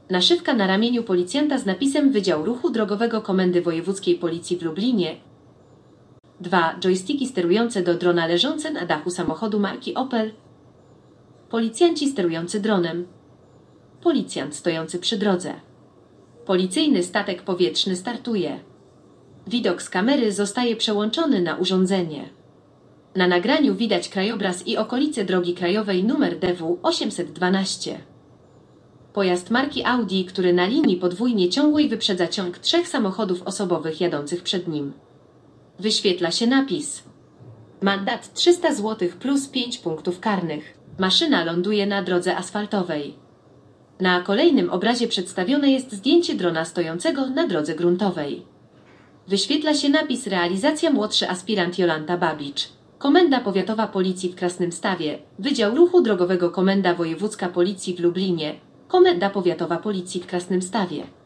Naszywka na ramieniu policjanta z napisem Wydział Ruchu Drogowego Komendy Wojewódzkiej Policji w Lublinie. 2. Joysticki sterujące do drona leżące na dachu samochodu marki Opel. Policjanci sterujący dronem. Policjant stojący przy drodze. Policyjny statek powietrzny startuje. Widok z kamery zostaje przełączony na urządzenie. Na nagraniu widać krajobraz i okolice drogi krajowej nr DW 812. Pojazd marki Audi, który na linii podwójnie ciągłej wyprzedza ciąg 3 samochodów osobowych jadących przed nim. Wyświetla się napis. Mandat 300 zł plus 5 punktów karnych. Maszyna ląduje na drodze asfaltowej. Na kolejnym obrazie przedstawione jest zdjęcie drona stojącego na drodze gruntowej. Wyświetla się napis Realizacja młodszy aspirant Jolanta Babicz. Komenda Powiatowa Policji w Krasnymstawie, Wydział Ruchu Drogowego Komenda Wojewódzka Policji w Lublinie, Komenda Powiatowa Policji w Krasnymstawie.